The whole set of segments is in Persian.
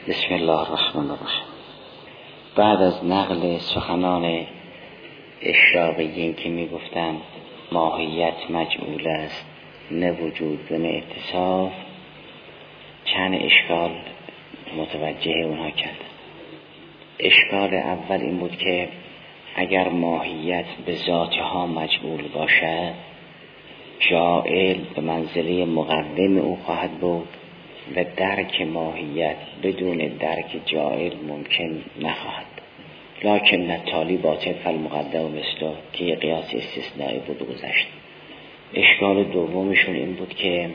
بسم الله الرحمن الرحیم. بعد از نقل سخنان اشراقیین که می گفتند ماهیت مجعول است، نه وجود و نه اتصاف، چند اشکال متوجه اونها کرد. اشکال اول این بود که اگر ماهیت به ذاتها مجعول باشد، جاعل به منزله مقوم او خواهد بود و درک ماهیت بدون درک جاعل ممکن نخواهد. لکن التالی باطل فالمقدم مثله که یه قیاس استثنایی بود و گذشت. اشکال دومشون این بود که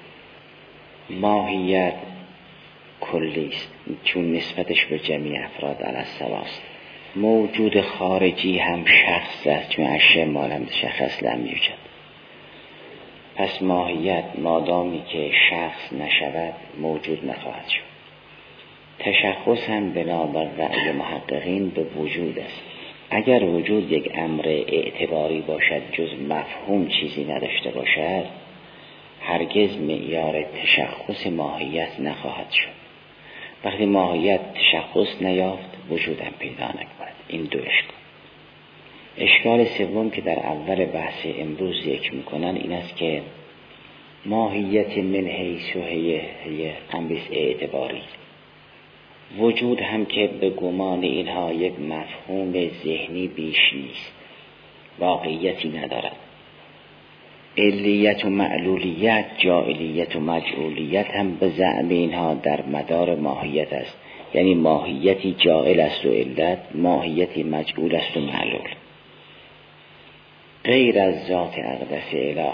ماهیت کلی است چون نسبتش به جمعی افراد علی السوا است. موجود خارجی هم شخص است چون اشیاء مالم شخص لم یوجد. پس ماهیت مادامی که شخص نشود موجود نخواهد شد. تشخص هم بنابر رأی محققین به وجود است. اگر وجود یک امر اعتباری باشد جز مفهوم چیزی نداشته باشد، هرگز معیار تشخص ماهیت نخواهد شد. وقتی ماهیت تشخص نیافت وجودم پیدا نکند. این دو اشکال. اشکال سوم که در اول بحث امروز ذکر میکنن این است که ماهیت من حیث و هی امر اعتباری، وجود هم که به گمان اینها یک مفهوم ذهنی بیش نیست، واقعیتی ندارد. علیت و معلولیت، جاعلیت و مجعولیت هم به زعم اینها در مدار ماهیت است. یعنی ماهیتی جاعل است و علت، ماهیتی مجعول است و معلول. غیر از ذات اقدس اله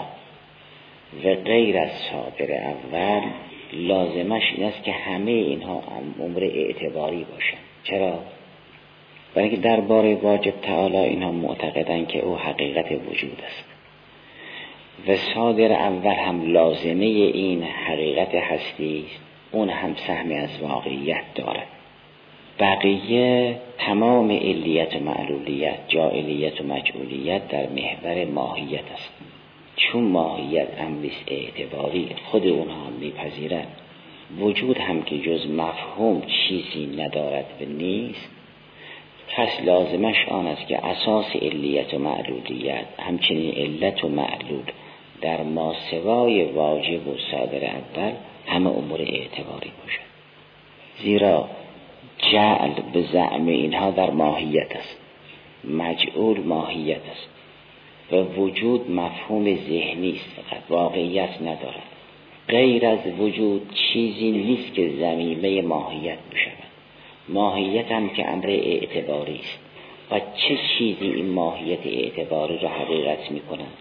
و غیر از صادر اول لازمش این است که همه اینها امر اعتباری باشند. چرا؟ برای اینکه درباره واجب تعالی اینها معتقدند که او حقیقت وجود است و صادر اول هم لازمه این حقیقت هستی است، اون هم سهمی از واقعیت دارد. بقیه تمام علیت و معلولیت، جاعلیت و مجعولیت در محور ماهیت است. چون ماهیت امر اعتباری خود اونها میپذیرند، وجود هم که جز مفهوم چیزی ندارد و نیست، پس لازمش آن است که اساس علیت و معلولیت همچنین علت و معلول در ماسوای واجب و صادر اول همه امور اعتباری باشد. زیرا جعل به زعم اینها در ماهیت است، مجعول ماهیت است و وجود مفهوم ذهنی است، فقط واقعیت ندارد. غیر از وجود چیزی نیست که ضمیمه ماهیت بشود. ماهیت هم که امر اعتباری است و چه چیزی این ماهیت اعتباری را حقیقت می کنند؟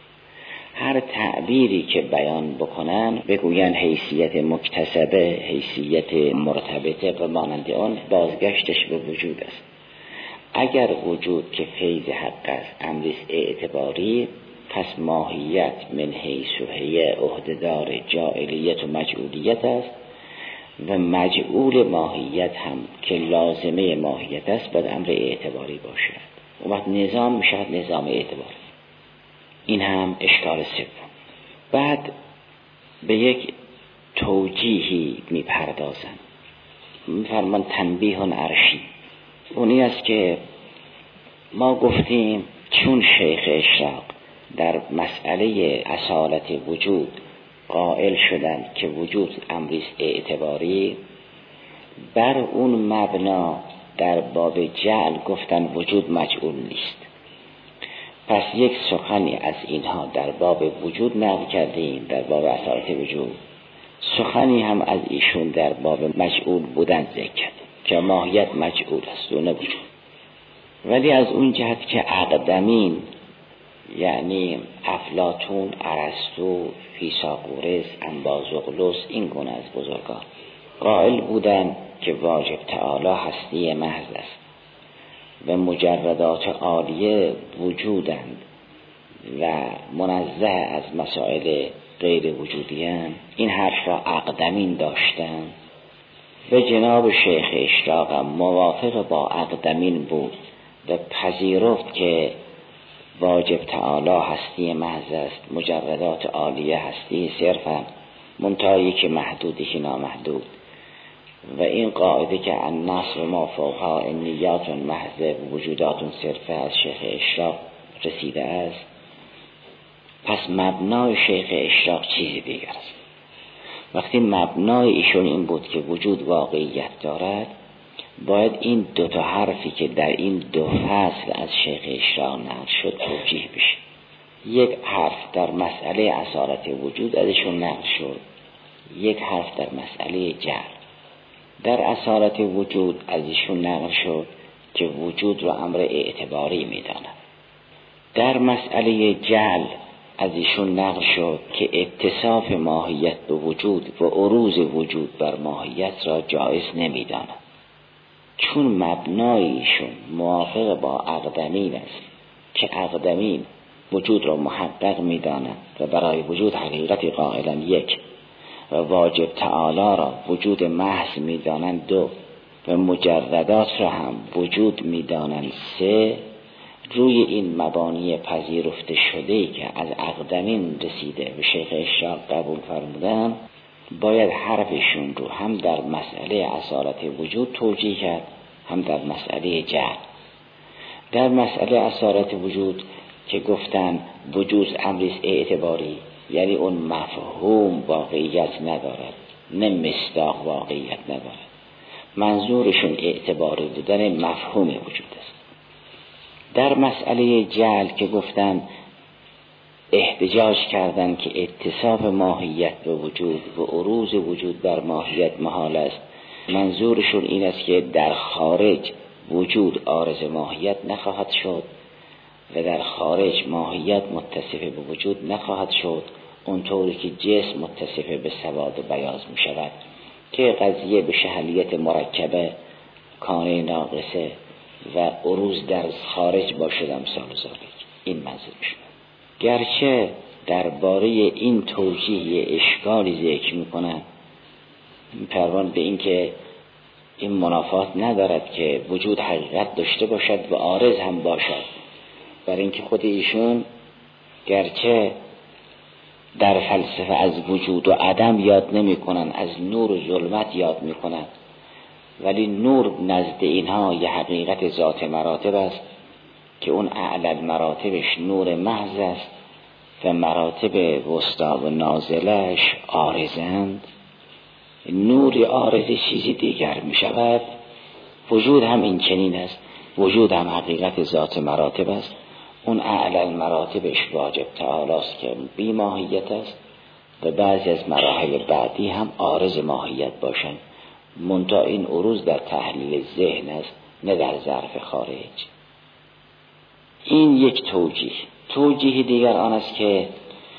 هر تعبیری که بیان بکنن بگوین حیثیت مکتسبه، حیثیت مرتبطه و مانند آن، بازگشتش به وجود است. اگر وجود که فیض حق است امر اعتباری، پس ماهیت من حیث و هی عهده‌دار جاعلیت و مجعولیت است و مجعول ماهیت هم که لازمه ماهیت است باید امر اعتباری باشد. اون وقت نظام میشه نظام اعتباری. این هم اشکال سوم. بعد به یک توجیهی میپردازند، میفرمان تنبیه عرشی. اونی است که ما گفتیم چون شیخ اشراق در مسئله اصالت وجود قائل شدند که وجود امری اعتباری، بر اون مبنا در باب جعل گفتن وجود مجعول نیست. پس یک سخنی از اینها در باب وجود نقل کردیم، در باب اصالت وجود. سخنی هم از ایشون در باب مجعول بودن ذکر کردیم که ماهیت مجعول است و نه وجود. ولی از اون جهت که اقدمین یعنی افلاطون، ارسطو، فیثاغورس، انبازوغلس، این گونه از بزرگان قائل بودند که واجب تعالی هستی محض است و مجردات عالیه وجودند و منزه از مسائل غیر وجودیان. این حرف را اقدمین داشتند و جناب شیخ اشراق موافق با اقدمین بود و پذیرفت که واجب تعالی هستی محض است، مجردات عالیه هستی صرفا، منتهی که محدودی که نامحدود. و این قاعده که النصر ما فوقها نیات محض وجودات صرفه از شیخ اشراق رسیده است، پس مبنای شیخ اشراق چیزی دیگر است. وقتی مبنای ایشون این بود که وجود واقعیت دارد، باید این دو تا حرفی که در این دو فصل از شیخ اشراق نقل شد توجیه بشه. یک حرف در مسئله اصالت وجود ازشون نقل شد، یک حرف در مسئله جعل. در اصالت وجود ازشون نقل شد که وجود رو امر اعتباری میداند. در مسئله جعل ازشون نقل شد که اتصاف ماهیت به وجود و عروض وجود بر ماهیت را جایز نمیداند، چون مبنایشون موافق با اقدمین است که اقدمین وجود را محقق میدانند و برای وجود حقیقت قائلا یک، و واجب تعالی را وجود محض میدانند دو، و مجردات را هم وجود میدانند سه. روی این مبانی پذیرفته شده که از اقدمین رسیده به شیخ اشراق قبول فرمودن، باید حرفشون رو هم در مسئله اصالت وجود توجیه کرد، هم در مسئله جعل. در مسئله اصالت وجود که گفتن وجود امریست اعتباری، یعنی اون مفهوم واقعیت ندارد، نه مصداق واقعیت ندارد، منظورشون اعتباری بودن مفهوم وجود است. در مسئله جعل که گفتن احتجاج کردن که اتصاف ماهیت به وجود و عروض وجود بر ماهیت محال است، منظورشون این است که در خارج وجود عارض ماهیت نخواهد شد و در خارج ماهیت متصف به وجود نخواهد شد، اونطوری که جسم متصف به سواد و بیاض می شود که قضیه به شهلیت مرکبه کانه ناقصه و عروض در خارج باشد امثال ذالک. این منظورشون. گرچه درباره این توجیه اشکالی ذکر میکنن، پروان به این که این منافات ندارد که وجود حقیقت داشته باشد و عارض هم باشد، برای اینکه خود ایشون گرچه در فلسفه از وجود و عدم یاد نمی کنن، از نور و ظلمت یاد می کنن، ولی نور نزد اینها یه حقیقت ذات مراتب است که اون اعلی مراتبش نور محض است و مراتب وسطا و نازلش عارضند. نور عارض چیزی دیگر می شود. وجود هم این چنین است، وجود هم حقیقت ذات مراتب است، اون اعلی مراتبش واجب تعالی است که بی ماهیت است و بعضی از مراحل بعدی هم عارض ماهیت باشند، منتها این عروض در تحلیل ذهن است نه در ظرف خارج. این یک توجیه دیگر آن است که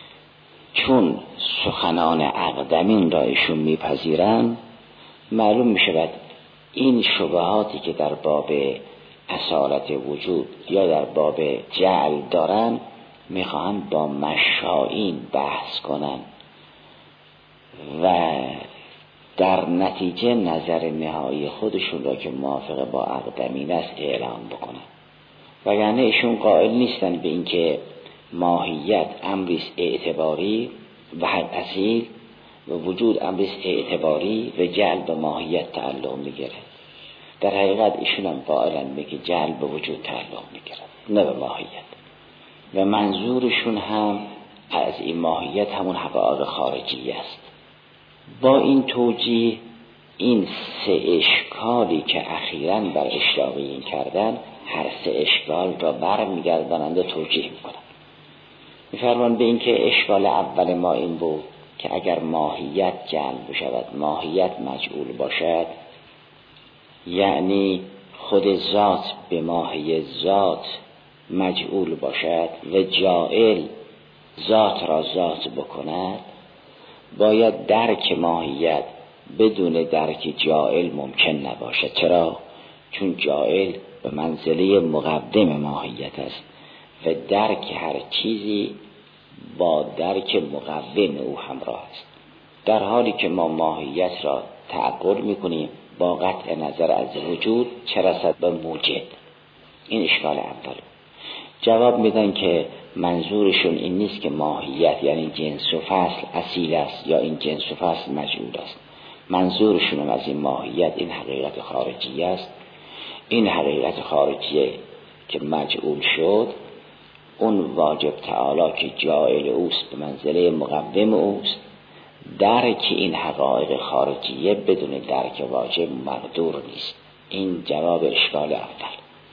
چون سخنان اقدمین را ایشون میپذیرند، معلوم میشود این شبهاتی که در باب اصالت وجود یا در باب جعل دارن میخواهند با مشائین بحث کنند و در نتیجه نظر نهایی خودشون را که موافق با اقدمین است اعلام بکنن، وگرنه ایشون قائل نیستن به اینکه ماهیت امریست اعتباری و حق اصیل و وجود امریست اعتباری و جعل به ماهیت تعلق میگیره. در حقیقت ایشون هم قائلن به که جعل به وجود تعلق میگیره نه به ماهیت، و منظورشون هم از این ماهیت همون حقایق خارجی است. با این توجیه این سه اشکالی که اخیراً بر اشراقیین کردن، هر سه اشکال را برمیگردانند و توجیه میکنند. میفرمان به این که اشکال اول ما این بود که اگر ماهیت جعل بشود، ماهیت مجعول باشد، یعنی خود ذات به ماهی ذات مجعول باشد و جاعل ذات را ذات بکند، باید درک ماهیت بدون درک جاعل ممکن نباشد. چرا؟ چون جاعل به منزله مقدم ماهیت است و درک هر چیزی با درک مقوم او همراه است، در حالی که ما ماهیت را تعقل میکنیم با قطع نظر از وجود چه رسد به موجد. این اشکال اول. جواب میدن که منظورشون این نیست که ماهیت یعنی جنس و فصل اصیل است یا این جنس و فصل مجعول است، منظورشون از این ماهیت این حقیقت خارجی است. این حقیقت خارجی که مجعول شد، اون واجب تعالی که جاعل اوست به منزله مقوم اوست، درک این حقایق خارجیه بدون درک واجب مقدور نیست. این جواب اشکال اول.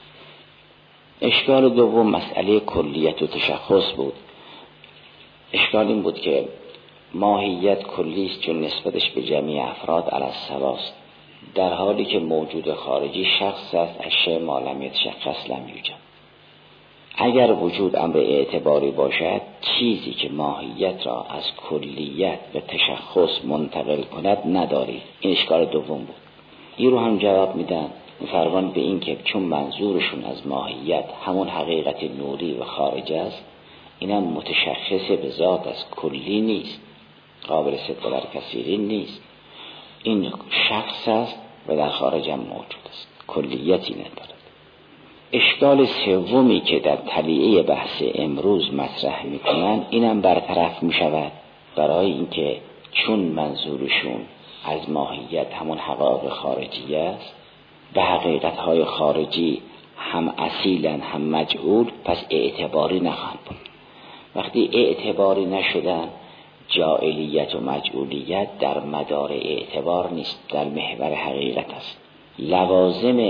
اشکال دوم مسئله کلیت و تشخص بود. اشکال این بود که ماهیت کلی است چون نسبتش به جمعی افراد علی السواست، در حالی که موجود خارجی شخص است، اشیاء ما لم یتشخص لم یوجد. اگر وجود امر اعتباری باشد، چیزی که ماهیت را از کلیت به تشخص منتقل کند ندارید. این اشکال دوم بود. این رو هم جواب میدن فرمان به این که چون منظورشون از ماهیت همون حقیقت نوری و خارج است، اینم متشخص به ذات از کلی نیست، قابل صدق در کثیری نیست. این شخص است و در خارج هم موجود است، کلیتی ندارد. اشکال سومی که در تلیعه بحث امروز مطرح میکنن اینم برطرف میشود، برای اینکه چون منظورشون از ماهیت همون حقایق خارجی است، به حقیقتهای خارجی هم اصیلن هم مجعول، پس اعتباری نخواهند بود. وقتی اعتباری نشدن، جاعلیت و مجعولیت در مدار اعتبار نیست، در محور حقیقت است. لوازم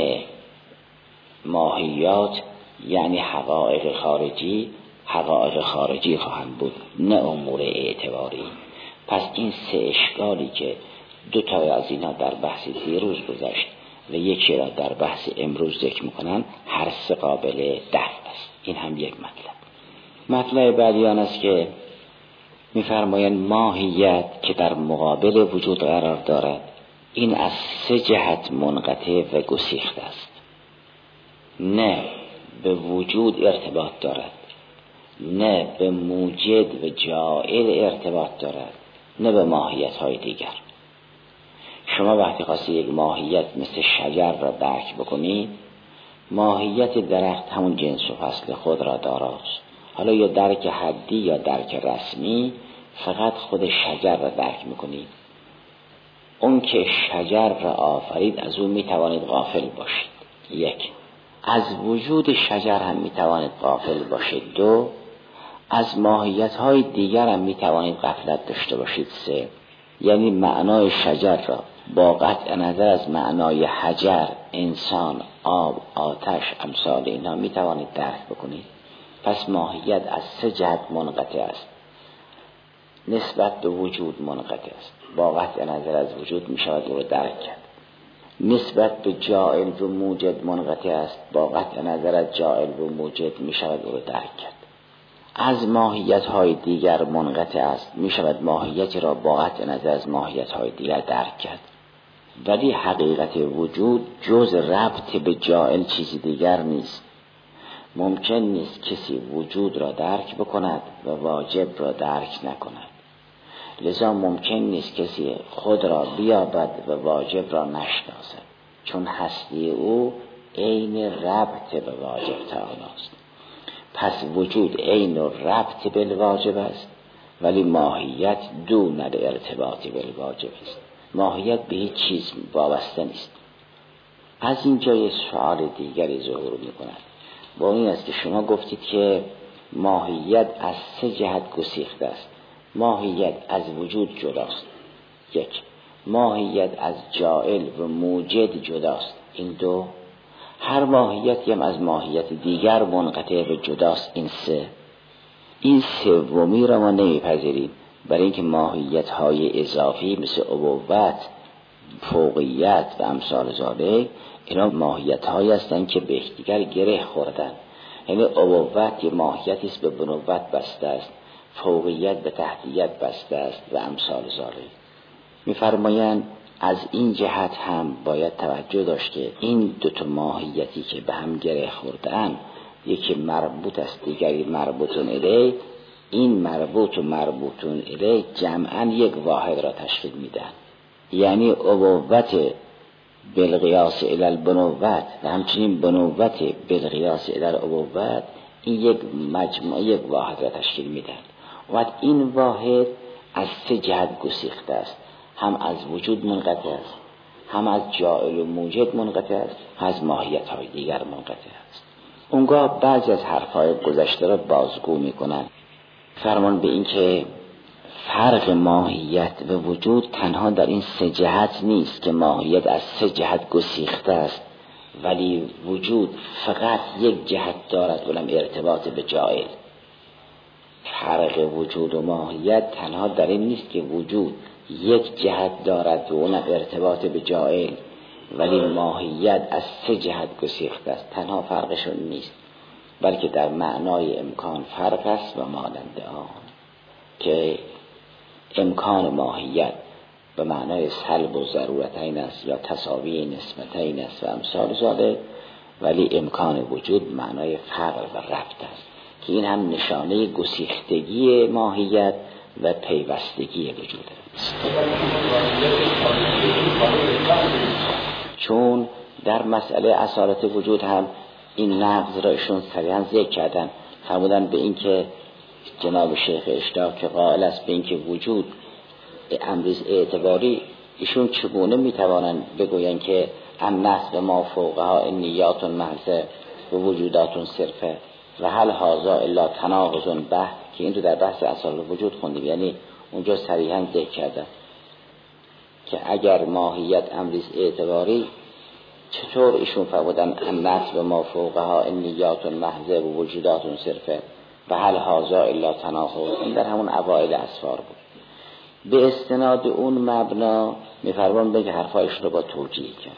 ماهیات یعنی حقایق خارجی خواهند بود، نه امور اعتباری. پس این سه اشکالی که دو تا از اینا در بحث دیروز گذشت و یکی را در بحث امروز ذکر میکنن، هر سه قابل دفع است. این هم یک مطلب بعدی آن است که میفرمایند ماهیت که در مقابل وجود قرار دارد، این از سه جهت منقطع و گسیخته است. نه به وجود ارتباط دارد، نه به موجد و جاعل ارتباط دارد، نه به ماهیت های دیگر. شما وقتی خواستی یک ماهیت مثل شجر را درک بکنید، ماهیت درخت همون جنس و فصل خود را داراست. حالا یا درک حدی یا درک رسمی، فقط خود شجر را درک میکنید. اون که شجر را آفرید از اون میتوانید غافل باشید. یک، از وجود شجر هم میتوانید غافل باشید. دو، از ماهیت های دیگر هم میتوانید غفلت داشته باشید. سه، یعنی معنای شجر را با قطع نظر از معنای حجر، انسان، آب، آتش، امثال اینها میتوانید درک بکنید. پس ماهیت از سه جهت منقطع است. نسبت به وجود منقطع است، با قطع نظر از وجود میشود او را درک کرد. نسبت به جاعل و موجد منقطع است، با قطع نظر از جاعل و موجد میشود او را درک کرد. از ماهیت های دیگر منقطع است، میشود ماهیت را با قطع نظر از ماهیت های دیگر درک کرد. ولی حقیقت وجود جز ربط به جاعل چیزی دیگر نیست. ممکن نیست کسی وجود را درک بکند و واجب را درک نکند. لذا ممکن نیست کسی خود را بیابد و واجب را نشناسد، چون هستی او عین ربط به واجب تعالی است. پس وجود عین ربط به واجب است، ولی ماهیت دون ارتباط به واجب است. ماهیت به هیچ چیز وابسته نیست. از اینجا یک سوال دیگری ظهور می‌کند، با این است که شما گفتید که ماهیت از سه جهت گسیخته است. ماهیت از وجود جداست. یک، ماهیت از جاعل و موجد جداست. این دو، هر ماهیتی هم از ماهیت دیگر منقطع و جداست. این سه. این سومی را ما نمیپذیریم، برای اینکه ماهیت های اضافی مثل ابوت، فوقیت و امثال ذالک، اینا ماهیت هایی هستند که به یکدیگر گره خوردن. یعنی ابوت یه ماهیتی است به بنوت بسته است، فوقیت به تحتیت بسته است و امثال ذالک. میفرمایند از این جهت هم باید توجه داشت که این دو تا ماهیتی که به هم گره خوردن، یکی مربوط است دیگری مربوطون الیه. این مربوط و مربوطون الیه جمعاً یک واحد را تشکیل میدن. یعنی ابوت بالقیاس الی البنوت و همچنین بنوت بالقیاس الی الابوت، این یک مجموعه یک واحد را تشکیل میدن. و این واحد از سه جهت گسیخته است. هم از وجود منقطع است، هم از جاعل و موجد منقطع است، هم از ماهیت های دیگر منقطع است. اونگاه بعضی از حرفهای گذشته را بازگو میکنن، فرمان به این که فرق ماهیت و وجود تنها در این سه جهت نیست که ماهیت از سه جهت گسیخته است، ولی وجود فقط یک جهت دارد ولم ارتباط به جاعل. فرق وجود و ماهیت تنها در این نیست که وجود یک جهت دارد و اونم ارتباط به جاعل، ولی ماهیت از سه جهت گسیخته است. تنها فرقشون نیست، بلکه در معنای امکان فرق است و مانند آن که امکان ماهیت به معنای سلب و ضرورتین است یا تساوی نسبتین است و امثال ذالک، ولی امکان وجود معنای فرق و ربط است که این هم نشانه گسیختگی ماهیت و پیوستگی وجود است. چون در مسئله اصالت وجود هم این نقض را ایشون صریحاً ذکر کردن، فرمودن به این که جناب شیخ اشتاق که قائل است به این که وجود امریز اعتباری، ایشون چگونه میتوانند بگویند که الناس به ما فوقها نیات محض و وجودات صرفه و هل هذا الا تناقض به، که این رو در بحث اصالت وجود خوندیم، یعنی اونجا صریحاً ذکر کرده که اگر ماهیت امریز اعتباری، چطور ایشون فرمودن الناس به ما فوقها نیات محض و وجودات صرفه و هل هذا الا تناقض. این در همون اوائل اسفار بود. به استناد اون مبنا میفرمان بگه حرفایش رو با توجیه کرد.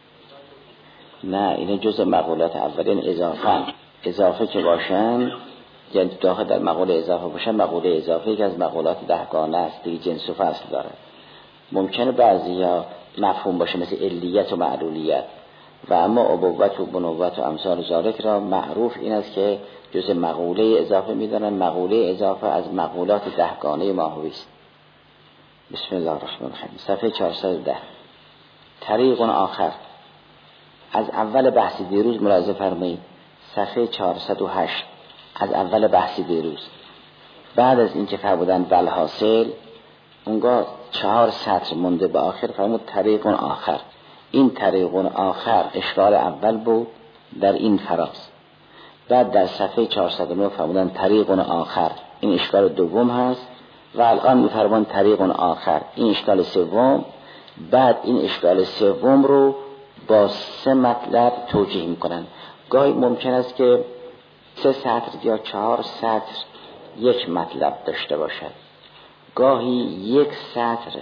نه، این جزء مقولات اولین اضافه که باشن، یعنی داخل در مقوله اضافه باشن، مقوله اضافه که از مقولات دهگانه است، دیگه جنس و فصل داره. ممکنه بعضیا مفهوم باشه مثل علیت و معلولیت، و اما ابوت و بنوت و امثال ذالک را معروف این است که جزء مقوله اضافه میدانن. مقوله اضافه از مقولات دهگانه ماهوی است. بسم الله الرحمن الرحیم. صفحه 410. طریق آخر. از اول بحث دیروز ملاحظه فرمایید، صفحه 408 از اول بحث دیروز، بعد از اینکه فرمودن والحاصل، اونگاه 4 سطر مونده به آخر فرمود طریق آخر. این طریق آخر اشکال اول بود در این فراز. بعد در صفحه 409 فرمودن طریق آخر، این اشکال دوم هست، و الان میفرمان طریق آخر، این اشکال سوم. بعد این اشکال سوم رو با 3 مطلب توجیه میکنن. گاهی ممکن است که 3 سطر یا 4 سطر یک مطلب داشته باشد، گاهی یک سطر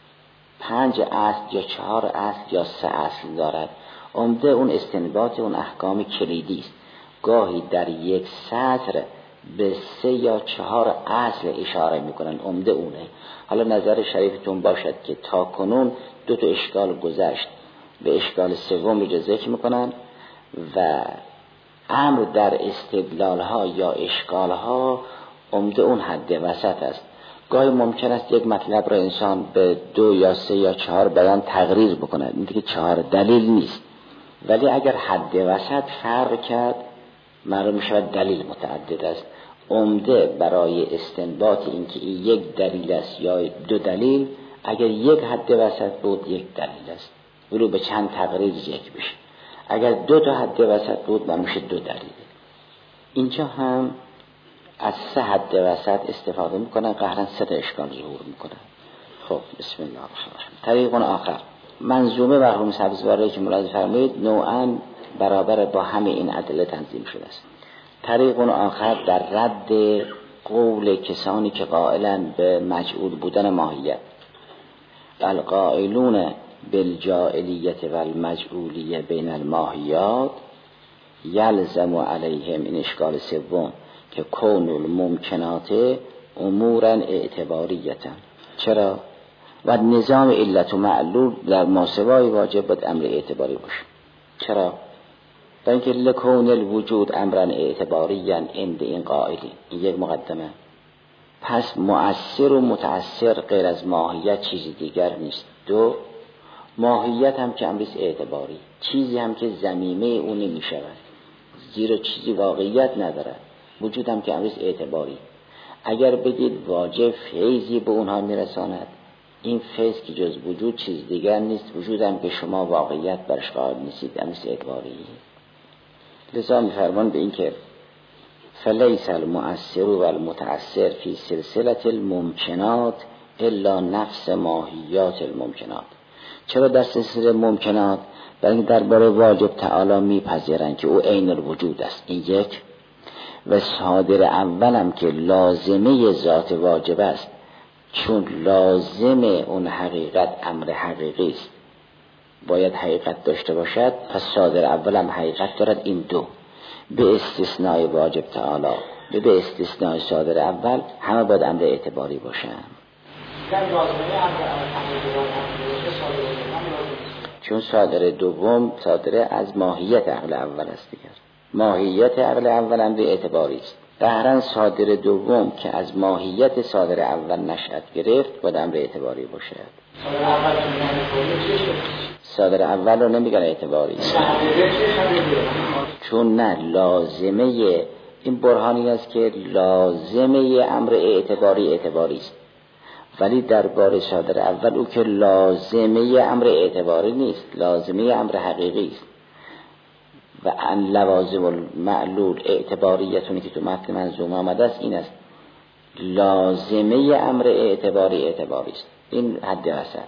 5 اصل یا 4 اصل یا 3 اصل دارد. عمده اون استنباط اون احکام کلیدی است. گاهی در یک سطر به 3 یا 4 اصل اشاره میکنن، عمده اونه. حالا نظر شریفتون باشد که تا کنون 2 اشکال گذشت، به اشکال سوم رو ذکر میکنن و امر در استدلال ها یا اشکال ها عمده اون حد وسط است. گاهی ممکن است یک مطلب را انسان به 2 یا 3 یا 4 بیان تقریر بکند، این دیگه 4 دلیل نیست، ولی اگر حد وسط فرق کرد معلوم میشود دلیل متعدد است. عمده برای استنباط این که این یک دلیل است یا 2 دلیل، اگر یک حد وسط بود یک دلیل است، ولو به چند تقریر ذکر بشه. اگر 2 تا حد وسط بود معلوم میشه 2 دلیل. اینجا هم از 3 حد وسط استفاده میکنن، قهرن 3 تا اشکال ظهور میکنن. خب بسم الله الرحمن الرحیم. طریق آخر. منظومه مرحوم سبزواری که ملاحظه فرمایید نوعاً برابر با همه این ادله تنظیم شده است. طریق آخر در رد قول کسانی که قائلن به مجعول بودن ماهیت، القائلون بالجاعلیت و المجعولیه بین الماهیات یلزم علیهم، این اشکال سوم، که کون الممکنات امورا اعتباریتا. چرا؟ و نظام علت و معلول در ماسوای واجب باید امر اعتباری باشه. چرا؟ برای اینکه لکون الوجود امرا اعتباریا عند این قائلین. این یک مقدمه. پس مؤثر و متأثر غیر از ماهیت چیزی دیگر نیست. 2 ماهیت هم که امریست اعتباری، چیزی هم که ضمیمه اون نمی شود، زیرا چیزی واقعیت ندارد. وجود هم که امریست اعتباری. اگر بگید واجب فیضی به اونها میرساند، این فیض که جز وجود چیز دیگر نیست، وجود هم که شما واقعیت برش قائل نیستید، هم نیست اعتباری. لذا می‌فرمان به این که فلیس المؤثر و المتأثر فی سلسله الممکنات الا نفس ماهیات الممکنات. چرا در سلسله ممکنات؟ برای اینکه درباره واجب تعالی میپذیرند که او عین الوجود است، این یک. و صادر اولم که لازمه ذات واجب است، چون لازم اون حقیقت امر حقیقی است، باید حقیقت داشته باشد، پس صادر اولم حقیقت دارد. این دو به استثناء واجب تعالی به استثناء صادر اول همه باید امر اعتباری باشند. چون صادر دوم صادر از ماهیت عقل اول است دیگر. ماهیت عقل اول امر اعتباری است. ظاهرا صادر دوم که از ماهیت صادر اول نشأت گرفت باید امر اعتباری باشد. صادر اول رو نمیگن اعتباری، چون نه لازمه این برهانی است که لازمه امر اعتباری است، ولی درباره صادر اول او که لازمه امر اعتباری نیست، لازمه امر حقیقی است. و ان لوازم المعلول اعتباریتونی که تو متن منظومه آمده است این است، لازمه امر اعتباری است. این حد وسط.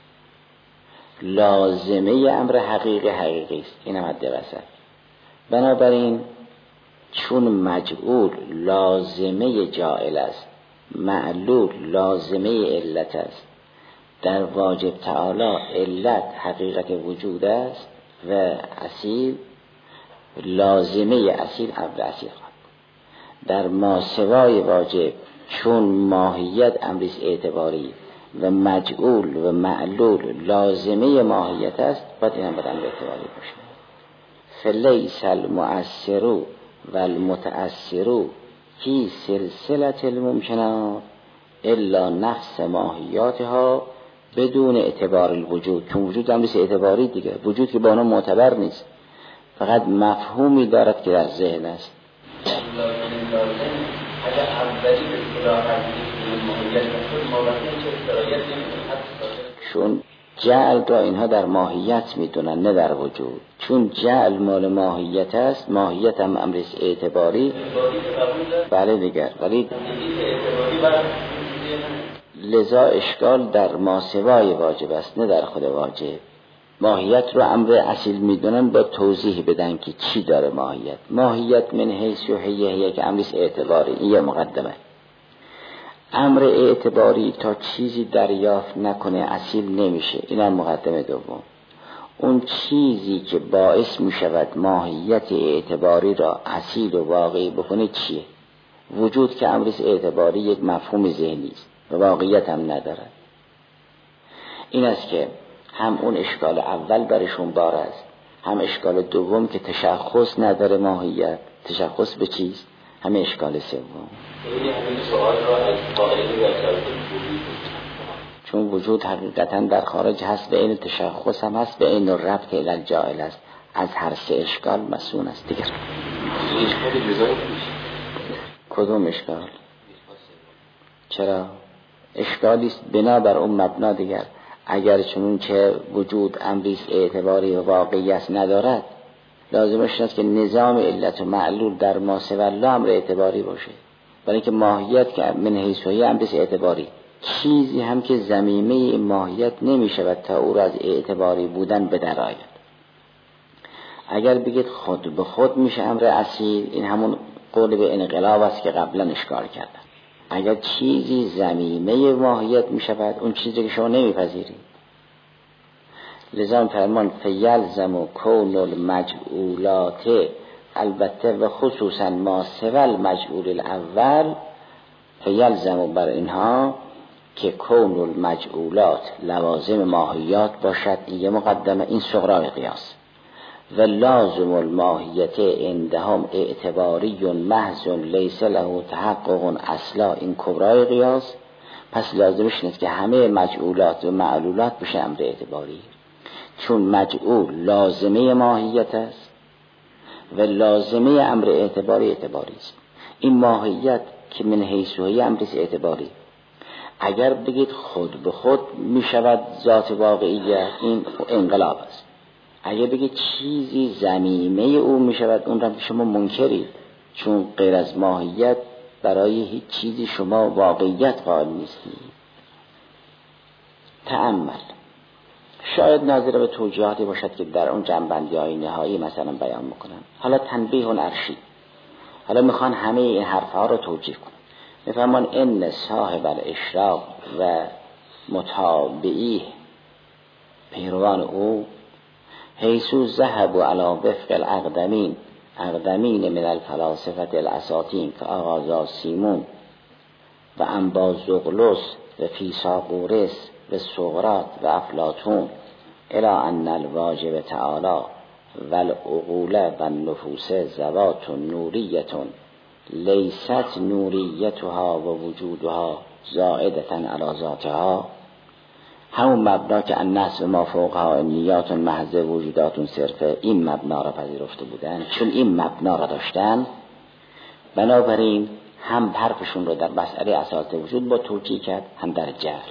لازمه امر حقیقی است، این هم حد وسط. بنابراین چون مجعول لازمه جائل است، معلول لازمه علت است، در واجب تعالی علت حقیقت وجود است و اصیل لازمه اصیل قبل اصیل خواهد. در ماسوای واجب چون ماهیت امریز اعتباری و مجعول و معلول لازمه ماهیت است، باید این هم باید امر اعتباری باشه. فلیس المؤثر و المتأثر فی سلسله الممکنات الا نفس ماهیاتها بدون اعتبار الوجود. چون وجود امریز اعتباری دیگه، وجود که با آنها معتبر نیست، فقط مفهومی دارد که در ذهن است. چون جعل را اینها در ماهیت میدونن نه در وجود. چون جعل مال ماهیت است، ماهیت هم امریز اعتباری بله دیگر، ولی لذا اشکال در ماسوای واجب است نه در خود واجب. ماهیت رو امر اصیل میدونن، با توضیح بدن که چی داره ماهیت. ماهیت من حیث و هیه که امریز اعتباری، این یه مقدمه. امر اعتباری تا چیزی دریافت نکنه اصیل نمیشه، این هم مقدمه دوم. اون چیزی که باعث میشود ماهیت اعتباری را اصیل و واقعی بکنه چیه؟ وجود که امریز اعتباری یک مفهوم ذهنی است و واقعیت هم نداره. این است که هم اون اشکال اول برشون بار است، هم اشکال دوم که تشخص نداره ماهیت. تشخص به چیست؟ همه اشکال سوم. چون وجود حقیقتا در خارج هست، به این تشخص هم هست، به این ربط الی جائل است، از هر سه اشکال مسئول است دیگر. کدوم اشکال؟ چرا؟ اشکالی است بنابر اون مبنا دیگر. اگر چون که وجود امریز اعتباری و واقعیت ندارد، لازمش است که نظام علت و معلول در ماسوی امر اعتباری باشه، برای که ماهیت که من حیث و هیه امریز اعتباری، چیزی هم که ضمیمه این ماهیت نمی شود تا او را از اعتباری بودن به در آید. اگر بگید خود به خود میشه امر اصیل، این همون قول به انقلاب است که قبلا اشکال کردن. اگر چیزی ضمیمه ماهیت می شود، اون چیزی که شما نمیپذیرید. لذا فرمان فیلزم کون المجعولات، البته و خصوصا ما سوى المجعول الاول، فیلزم بر اینها که کون المجعولات لوازم ماهیات باشد. این یه مقدمه، این صغرای قیاس. و لازم الماهیت عندهم اعتباری محض لیس له تحقق اصلا، این کبرای قیاس. پس لازمش نیست که همه مجعولات و معلولات بشه امر اعتباری، چون مجعول لازمه ماهیت است و لازمه امر اعتباری است. این ماهیت که من حیث و هیه امر اعتباری، اگر بگید خود به خود می شود ذات واقعیت، این انقلاب است. اگر بگید چیزی ضمیمه او می شود، اون را شما منکرید، چون غیر از ماهیت برای هیچ چیزی شما واقعیت قائل نیستید. تأمل، شاید ناظر به توجیهاتی باشد که در اون جنبندی های نهایی مثلا بیان میکنن. حالا تنبیه عرشی، حالا میخوان همه این حرفها رو توجیه کنن. میفهمان ان صاحب الاشراق و متابعی پیروان او حیثو ذهبوا علی وفق اقدمین من الفلاسفه الاساطین که آغازا سیمون و انبازوغلس و فیثاغورس و سقراط و افلاطون الى ان الواجب تعالی والعقول و النفوس ذوات نوریه لیست نوریتها و وجودها زائدة علی ذاتها، همون مبنا که الناس ما فوقها نیات محض وجودات صرفه، این مبنا را پذیرفته بودن. چون این مبنا را داشتن، بنابراین هم حرفشون رو در مسئله اساس وجود با توجیه کرد، هم در جهل.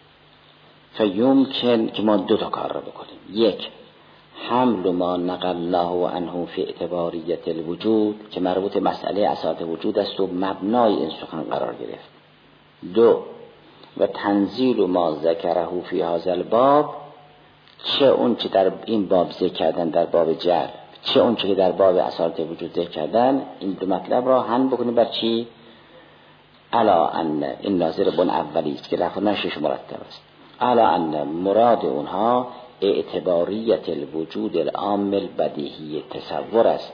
فیمکن که ما دو تا کار را بکنیم. یک، حمل ما نقل الله عنه فی اعتباریت الوجود که مربوط مسئله اساس وجود است و مبنای این سخن قرار گرفت. دو، و تنزیل ما ذکره فی هذا الباب، چه اون چه در این باب ذکر کردن در باب جهل، چه اون چه در باب اساس وجود ذکر کردن، این دو مطلب را هم بکنیم بر چی؟ الا ان این ناظر بن اولی است که لفظ شش مرتب است. الا ان مراد اونها اعتباریت الوجود العام البدیهی تصور است.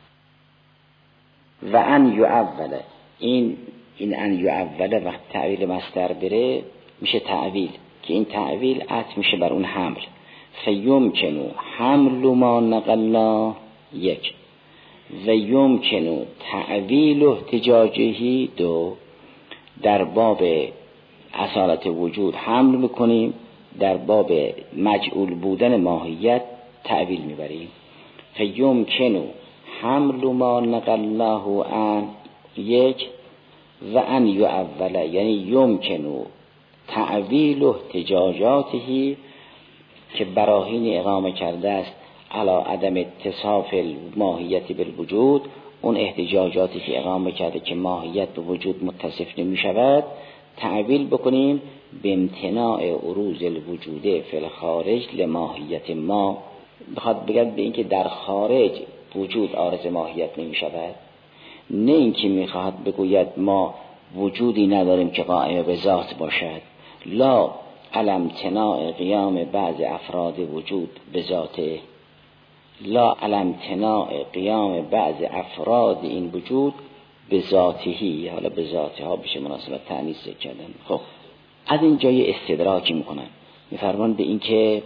و ان یعول، این ان یعول وقت تعویل مصدر بره میشه تعویل، که این تعویل عطف میشه بر اون حمل. فیمکنو حمل ما نقلنا، یک، و یمکنو تعویل احتجاجهی، دو، در باب اصالت وجود حمل میکنیم، در باب مجعول بودن ماهیت تعویل میبریم. فیمکنو حمل ما نقلناه عن، یک، و ان یعول یعنی یمکنو تعویل احتجاجاته که براهین اقامه کرده است علا عدم اتصاف ماهیت بالوجود، اون احتجاجاتی که اقامه کرده که ماهیت به وجود متصف نمی شود، تعویل بکنیم به امتناع عروض الوجود فی الخارج لماهیت ما. بخواد بگرد به اینکه در خارج وجود عارض ماهیت نمی شود، نه اینکه میخواهد بگوید ما وجودی نداریم که قائم به ذات باشد، لا علم امتناع قیام بعض افراد وجود به ذاته، لا علم امتناع قیام بعض افراد این وجود به ذاتهی، حالا به ذاته ها بشه مناسبت تأنیث کردن. خب از این جای استدراکی میکنن، میفرمان به این که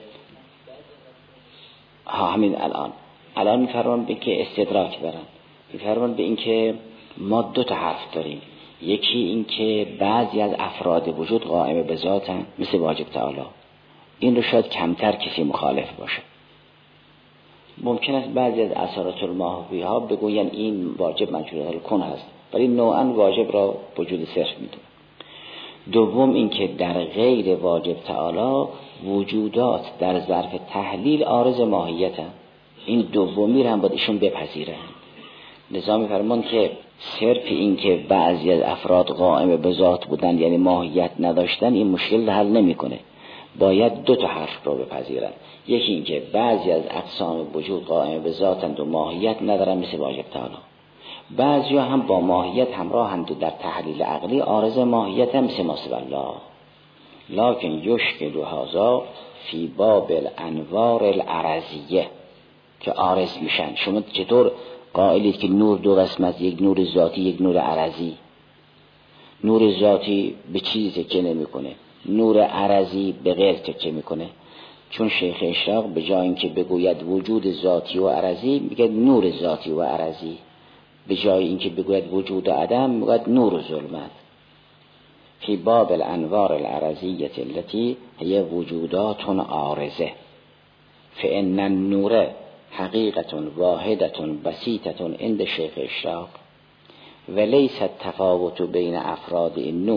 همین الان میفرمان به که استدراک دارن، میفرمان به این که ما دو تا حرف داریم، یکی این که بعضی از افراد وجود قائم به ذاتن مثل واجب تعالی، این رو شاید کمتر کسی مخالف باشه. ممکن است بعضی از اثرات الماهوی ها بگوین این واجب مجهول الکن هست، ولی نوعا واجب را وجود صرف میدونه. دوم این که در غیر واجب تعالی وجودات در ظرف تحلیل عارض ماهیت هم. این دومی را هم باید ایشون بپذیرن. نظامی فرمان که صرف این که بعضی از افراد قائم به ذات بودن یعنی ماهیت نداشتن این مشکل حل نمیکنه، باید دو تا حرف رو بپذیرن. یکی این که بعضی از اقسام وجود قائم به ذاتند و ماهیت ندارن مثل واجب تعالی، بعضی هم با ماهیت همراهند و در تحلیل عقلی عارض ماهیت هم مثل ناصب الله، لکن یشکل هذا فی باب الانوار العرضیه که عارض میشن. شما چطور قائلید که نور دو قسم است، یک نور ذاتی یک نور عرضی؟ نور ذاتی به چیزی تکیه نمیکنه، نور عرضی به غیر تکیه میکنه. چون شیخ اشراق به جای اینکه بگوید وجود ذاتی و عرضی میگه نور ذاتی و عرضی، به جای اینکه بگوید وجود و عدم میگه نور و ظلمت. فی باب الانوار العرضیه التي هي وجودات عارضه فان النور حقیقت واحدت بسیطت عند شیخ اشراق و لیس التفاوت بین افراد این نور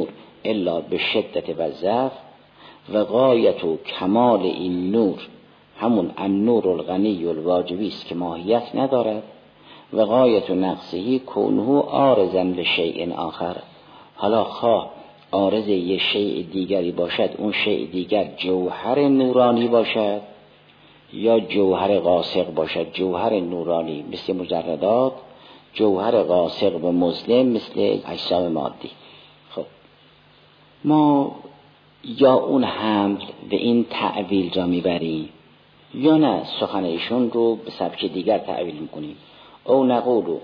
الا به شدت و ضعف و غایت و کمال این نور همون النور الغنی الواجبی است که ماهیت ندارد و غایت و نقصهی کونه عارضا لشیء آخر. حالا خواه عارض یه شیء دیگری باشد، اون شیء دیگر جوهر نورانی باشد یا جوهر غاسق باشد. جوهر نورانی مثل مجردات، جوهر غاسق و مظلم مثل اجسام مادی. خب ما یا اون حمل به این تعویل را میبریم یا نه سخن ایشون رو به سبک دیگر تعویل میکنیم. او نقولو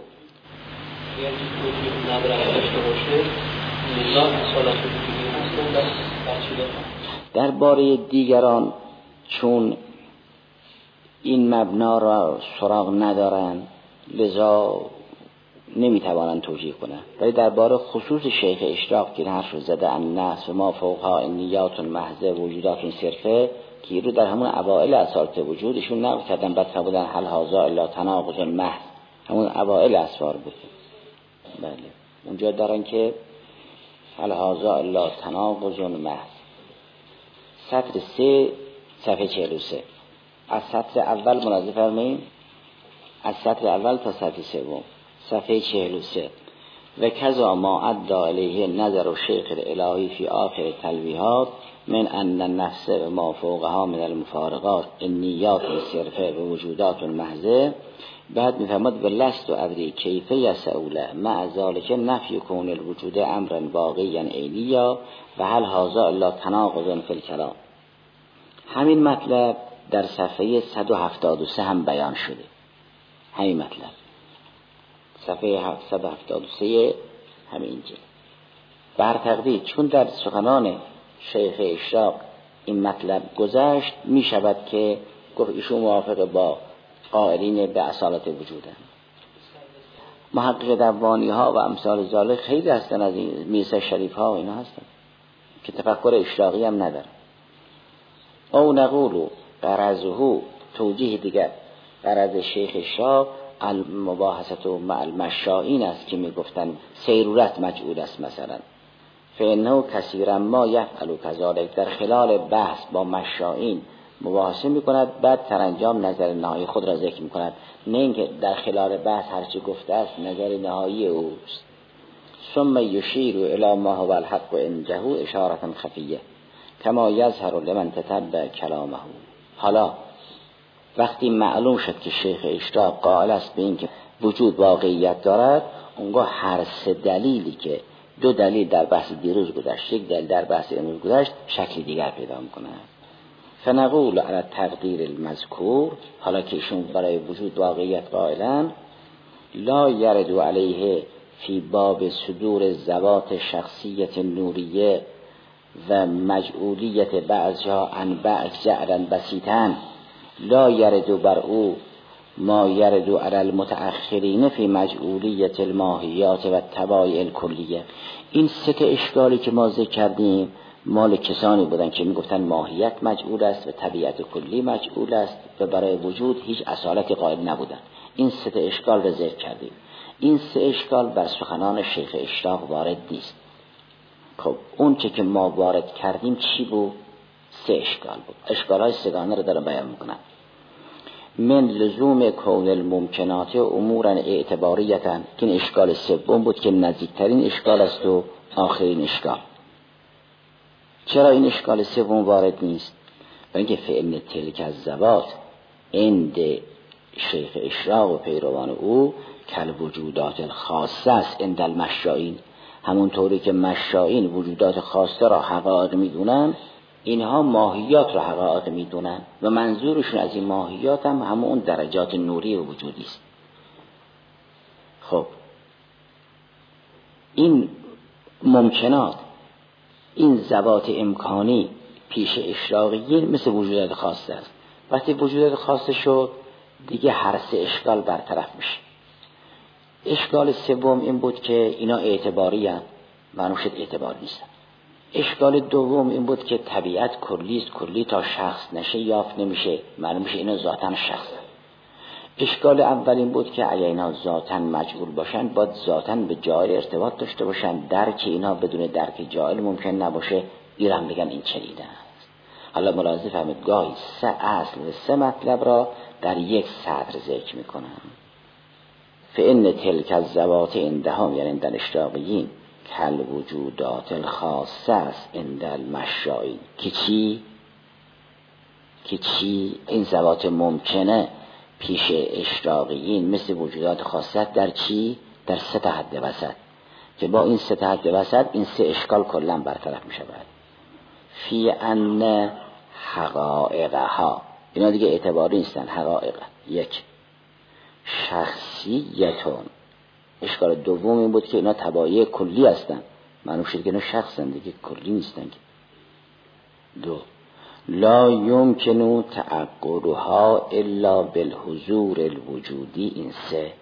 درباره دیگران چون این مبنا را سراغ ندارن لذا نمیتوانند توجیه کنند، ولی درباره خصوص شیخ اشراق که حرف زده ان نفس و ما فوقها نیات محض وجودات صرفه که رو در همون اوائل اسارت وجودشون نقل کردن، بعد فرمودن هل هذا الا تناقض محض، همون اوائل اسفار بود. بله اونجا دارن که هل هذا الا تناقض محض. سطر 3 صفحه 43 از سطر اول ملاحظه فرمایید، از سطر اول تا سطر 3 صفحه 43 و کذا ما ادعا علیه نظر و شیخ الهی فی آخر تلویحات من ان النفس و ما فوقها من المفارقات النیات صرفه و وجودات محضه. بعد میفهمد بلست و ادری کیفه یسعوله مع ذالک نفی کون الوجود امرا باقیا عینیا و هل هذا الا تناقض فی الکلام. همین مطلب در صفحه 173 هم بیان شده. همین مطلب صفحه 773 همینجا بر تقدیر چون در سخنان شیخ اشراق این مطلب گذشت می شود که گفت ایشون موافق با قائلین به اصالت وجودن. محقق دوانی ها و امثال ذالک خیلی هستن، از این میرزا شریف ها و اینا هستن که تفکر اشراقی هم ندارن. او نقولو غرضه توجیه دیگر غرض شیخ اشراق المباحثت مع المشائین است که میگفتن سیرورت مجعول است مثلا، فانه کثیرا ما یفعل کذالک، در خلال بحث با مشائین مباحثه میکند بعد سرانجام نظر نهایی خود را ذکر میکند، نه اینکه در خلال بحث هرچی گفته است نظر نهایی اوست. ثم یشیر الی ما هو الحق عنده اشاره خفیه کما یظهر لمن تتبع کلامه. حالا وقتی معلوم شد که شیخ اشراق قائل است به این که وجود واقعیت دارد، اونگاه هر سه دلیلی که دو دلیل در بحث دیروز گذشت، یک دلیل در بحث امروز گذشت، شکل دیگر پیدا میکنه. فنقول علی تقدیر المذکور، حالا که ایشون برای وجود واقعیت قائلن، لا یرد علیه فی باب صدور الذوات شخصیت نوریه و مجعولیت بعضها عن بعض جعلا بسیطا، لا یرد بر او ما یرد علی المتأخرین فی مجعولیت الماهیات و طبایع الکلیه. این سه اشکالی که ما ذکر کردیم مال کسانی بودن که میگفتن ماهیت مجعول است و طبیعت کلی مجعول است و برای وجود هیچ اصالتی قائل نبودن. این سه اشکال را ذکر کردیم. این سه اشکال بر سخنان شیخ اشراق وارد نیست. خب اون چه که ما وارد کردیم چی بود؟ سه اشکال بود. اشکال‌های سگانه رو دارم بیان میکنم. من لزوم کون الممکنات امورا اعتباریتا، که این اشکال سوم بود که نزدیکترین اشکال است و آخرین اشکال. چرا این اشکال سوم وارد نیست؟ برای اینکه فعل تلک الذوات عند شیخ اشراق و پیروان او کل وجودات الخاصه است عند المشائین. همون طوری که مشائین وجودات خاصه را حقایق میدونن، اینها ماهیات را حقایق میدونن و منظورشون از این ماهیات هم همون درجات نوری و وجودی است. خب این ممکنات، این ذوات امکانی پیش اشراقیین مثل وجودات خاصه است. وقتی وجودات خاصه شد دیگه هر سه اشکال برطرف میشه. اشکال سوم این بود که اینا اعتباری هستند، معلوم شد اعتبار نیستن. اشکال دوم این بود که طبیعت کلی است، کلی تا شخص نشه یافت نمیشه، معلوم میشه اینا ذاتاً شخص هست. اشکال اول این بود که اگه اینا ذاتاً مجعول باشن باید ذاتاً به جائل ارتباط داشته باشن، درک اینا بدون درک جائل ممکن نباشه. ایران بگن این چنین است. حالا ملاحظه فهمید گاهی 3 اصل و 3 مطلب را در یک سطر ذکر میکنن. فإن تلک الذوات عندهم، یعنی در اشراقیین، کل وجودات الخاصه است عند المشایین. که چی؟ این ذوات ممکنه پیش اشراقیین مثل وجودات خاصه در چی؟ در 3 حد وسط، که با این 3 حد وسط این 3 اشکال کلا برطرف می شود. فی ان حقائقها، اینا دیگه اعتباری نیستن. حقائق 1 شخصیتون. اشکال دوم این بود که اینا تبعیه کلی هستن، معلوم شد که اینا شخصن دیگه، کلی نیستن. 2 لا یمکن تعقلها الا بالحضور الوجودی. این 3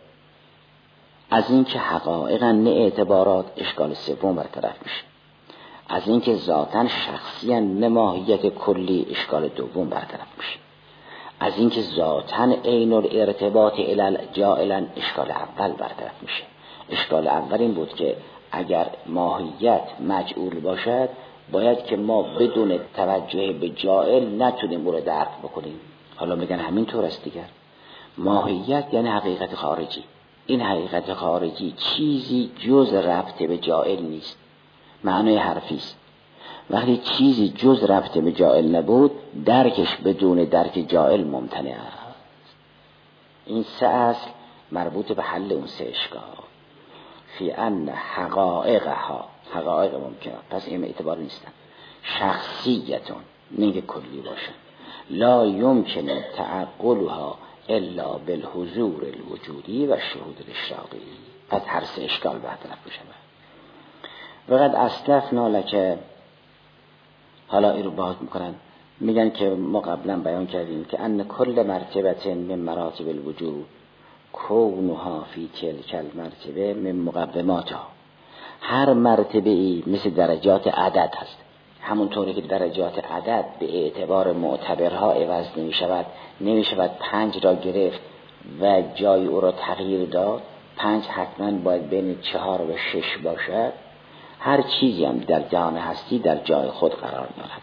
از این که حقایقا نه اعتبارات، اشکال سوم برطرف میشه. از این که ذاتاً شخصیاً نه ماهیت کلی، اشکال دوم برطرف میشه. از این که ذاتاً عین الارتباط جائلاً، اشکال اول برطرف میشه. اشکال اول این بود که اگر ماهیت مجعول باشد باید که ما بدون توجه به جائل نتونیم او رو درک بکنیم. حالا میگن همین طور است دیگر. ماهیت یعنی حقیقت خارجی. این حقیقت خارجی چیزی جز ربط به جائل نیست، معنای حرفی است. وقتی چیزی جز ربط به جائل نبود، درکش بدون درک جائل ممتنع است. این 3 اصل مربوط به حل اون 3 اشکال. فی ان حقائقها، حقایق ممکنه، پس این اعتبار نیستن. شخصیتون، میگه کلی باشن. لا یمکن تعقلها الا بالحضور الوجودی و شهود الاشراقی. پس هر 3 اشکال برطرف بشه. وقد اسلفنا لک، حالا این رو باز میکنن، میگن که ما قبلا بیان کردیم که ان کل مرتبه من مراتب الوجود کونها فی تلک المرتبه من مقوماتها. هر مرتبه ای مثل درجات عدد هست. همونطوری که درجات عدد به اعتبار معتبرها عوض نمی شود 5 را گرفت و جای او را تغییر داد. 5 حتما باید بین 4 و 6 باشد. هر چیزی هم در جهان هستی در جای خود قرار دارد.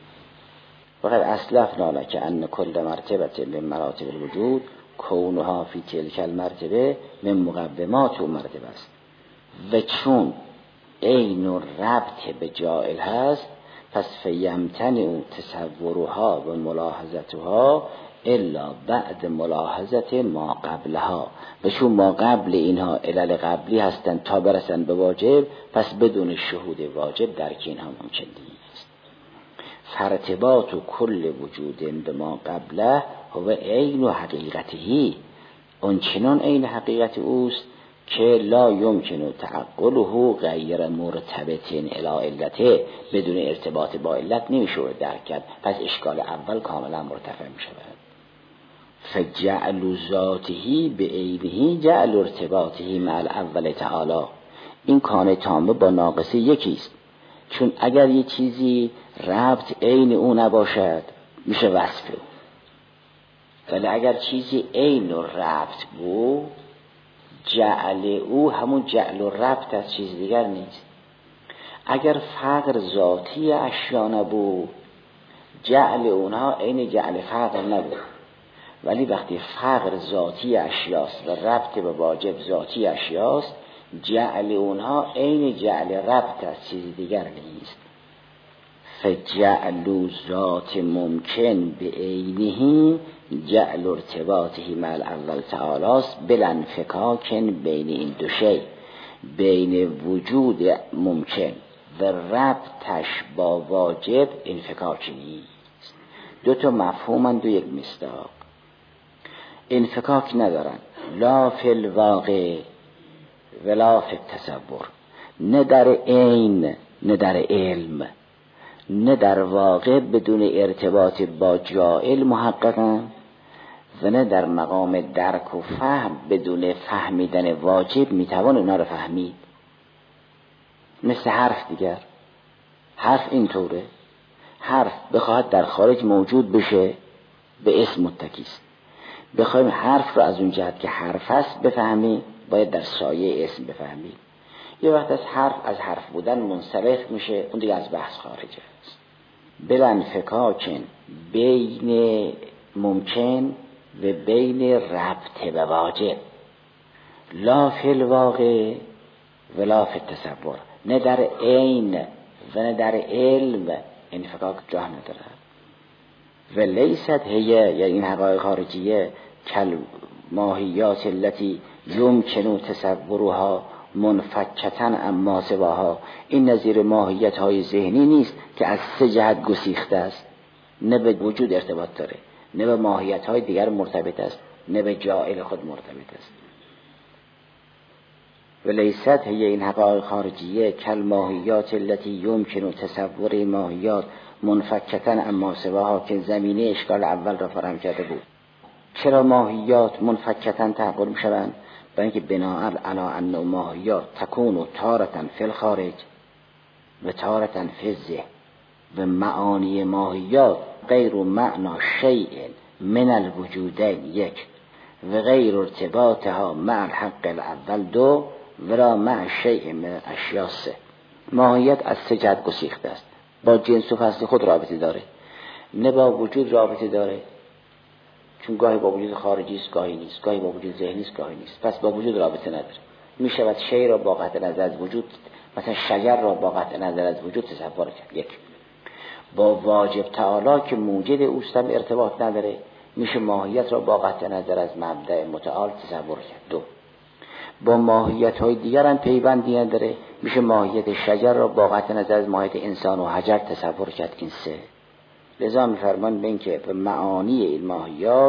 وقد اسلفنا لک ان کل مرتبه من مراتب الوجود کونها فی تلک المرتبه من مقومات و مرتبه است. و چون عین و ربط به جائل هست، پس فیمتنع تصورها و ملاحظتها الا بعد ملاحظت ما قبلها. و چون ما قبل اینها علل قبلی هستند تا برسن به واجب، پس بدون شهود واجب درک اینها ممکن نیست. فارتباط کل وجود به ما قبله هو عین و حقیقته، اون چنان عین حقیقت اوست که لا یمکن تعقله غیر مرتبط الی علته، بدون ارتباط با علت نمیشه درک کرد. پس اشکال اول کاملا مرتفع می شود. فجعل ذاته بعینه جعل ارتباطه مع الاول تعالی. این کان تامه با ناقصه یکیست، چون اگر یه چیزی ربط عین او نباشد میشه وصف او، ولی اگر چیزی عین و ربط بود، جعل او همون جعل و ربط از چیز دیگر نیست. اگر فقر ذاتی اشیا نبود، جعل اونها عین جعل فقر نبود. ولی وقتی فقر ذاتی اشیاست و ربط به واجب ذاتی اشیاست، جعل اونها عین جعل ربط از چیز دیگر نیست. فجعل ذات ممکن به عینه جعل ارتباطه مع الاول تعالی بلا انفکاک بین این دو شی، بین وجود ممکن و ربطش با واجب انفکاک نیست. 2 مفهومند و 1 مصداق. انفکاک ندارن، لا فی الواقع ولا فی التصور، نه در عین نه در علم، نه در واقع بدون ارتباط با جائل محققن، و نه در مقام درک و فهم بدون فهمیدن واجب میتوان اونا رو فهمید. مثل حرف دیگر، حرف اینطوره، حرف بخواهد در خارج موجود بشه به اسم متکیست، بخوایم حرف رو از اون جهت که حرف است بفهمیم باید در سایه اسم بفهمیم. یه وقت از حرف بودن منسلخ میشه، اون دیگه از بحث خارج است. بلن فکاکن بین ممکن و بین ربط به واجب، لا فی الواقع ولا فی التصور، نه در عین و نه در علم، این فکاک جا نداره. و لیست هی، یعنی این حقایق خارجیه، کل ماهیات التي یمکن تصورها منفکتا اما سواها، این نظیر ماهیت های ذهنی نیست که از سه جهت گسیخته است، نه به وجود ارتباط داره، نه به ماهیت های دیگر مرتبط است، نه به جائل خود مرتبط است. و لیست هی، این حقایق خارجیه، کل ماهیات التي یمکن تصور ماهیات منفکتا اما سواها، که زمینه اشکال اول را فراهم کرده بود. چرا ماهیات منفکتا تحقل می شوند؟ برای اینکه بناء علی ان ماهیات تکون تارتا فی الخارج و تارتا فی الذهن، و معانی ماهیات غیر معنا شیء من الوجودین یک، و غیر ارتباطها مع الحق الاول دو، ولا مع شیء من اشیاء سه. ماهیت از سه جهت گسیخته است، با جنس و فصل خود رابطه داره، نه با وجود رابطه داره، چون گاهی با وجود خارجی است گاهی نیست، گاهی با وجود ذهنی است گاهی نیست، پس با وجود رابطه نداره. می شود شیء را با قطع نظر از وجود، مثلا شجر را با قطع نظر از وجود تصور کرد. یک، با واجب تعالی که موجد اوست هم ارتباط نداره، میشه ماهیت را با قطع نظر از مبدأ متعال تصور کرد. دو، با ماهیت های دیگر هم پیوندی نداره، میشه ماهیت شجر را با قطع نظر از ماهیت انسان و حجر تصور کرد. این سه. لذا میفرمان بین که به معانی این ماهیات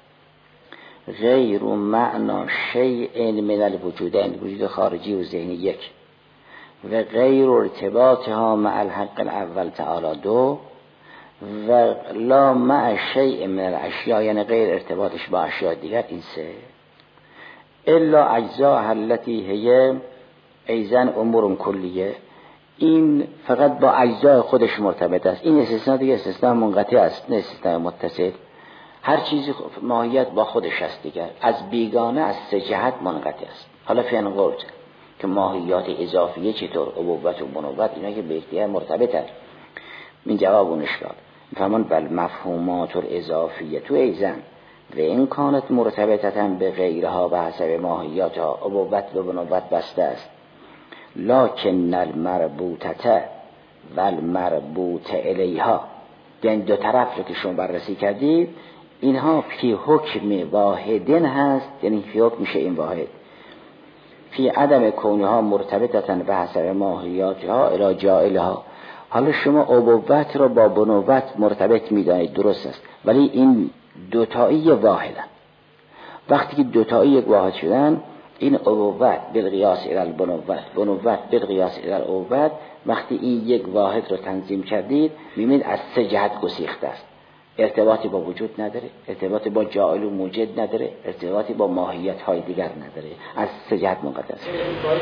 غیر معنا شیء من الوجودین، وجود خارجی و ذهنی یک، و غیر ارتباطها مع الحق الاول تعالی دو، و لا مع شیء من الاشیاء، یعنی غیر ارتباطش با اشیاء دیگر. این سه. الا اجزاء التي هي ایزن امور کلیه، این فقط با اجزای خودش مرتبط است. این استثناء دیگه استثناء منقطع است، نه استثناء متصل. هر چیزی ماهیت با خودش است دیگر، از بیگانه از سه جهت منقطع است. حالا فین قلت که ماهیات اضافیه چطور، ابوت و بنوت، اینا که به اختیار مرتبط است. این جواب اون اشکال. فرمان بل مفهومات الاضافیه تو ایزن و این کانت مرتبطتا به غیرها به حسب ماهیاتها، ابوت و بنوت بسته است. لکن المربوطه و المربوط الیها، یعنی دو طرف رو که شما بررسی کردید، اینها فی حکم واحدن هست، یعنی فی حکم میشه این واحد، فی عدم کونها مرتبطتا به حسب ماهیاتها الی جائلها. حالا شما ابوت رو با بنوت مرتبط میدانید، درست است، ولی این دوتایی واحدن. وقتی که دوتایی یک واحد شدن، این ابوت بالقیاس الی البنوت، بنوت بالقیاس الی الابوت، وقتی این یک واحد رو تنظیم کردید میبینید از سه جهت گسیخته است. ارتباطی با وجود نداره، ارتباطی با جائل و موجد نداره، ارتباطی با ماهیت های دیگر نداره، از سه جهت منقطع است.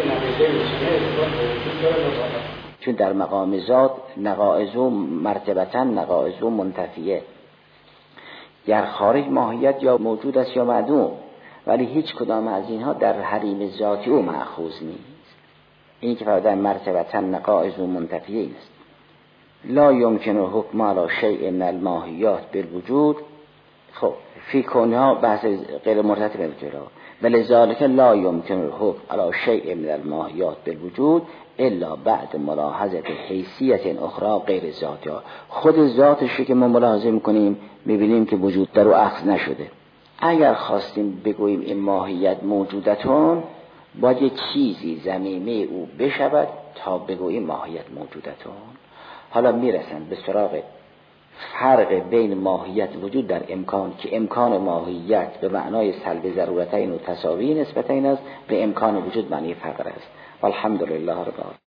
چون در مقام ذات نقائض و مرتبتا نقائض و منتفیه، در خارج ماهیت یا موجود است یا معدوم، ولی هیچ کدام از اینها در حریم ذاتی او مأخوذ نیست. این که فرضاً مرتبتا نقائض و منتفیه است. لا یمکن الحکم علی شیء من الماهیات بالوجود، خب فی کونها بحث غیر مرتبط بالجرا، ولذلك لا یمکن الحکم علی شیء من الماهیات بالوجود الا بعد ملاحظه حیثیت اخرى غیر ذاتها. خود ذاتش که ما ملاحظه میکنیم میبینیم که وجود در او اخذ نشده. اگر خواستیم بگوییم این ماهیت موجودتون، باید یک چیزی زمینه او بشود تا بگوییم ماهیت موجودتون. حالا میرسن به سراغ فرق بین ماهیت وجود در امکان، که امکان ماهیت به معنای سلب ضرورتین و تساوی نسبتین است، به امکان وجود معنی فقر است. والحمدلله رب العالمین.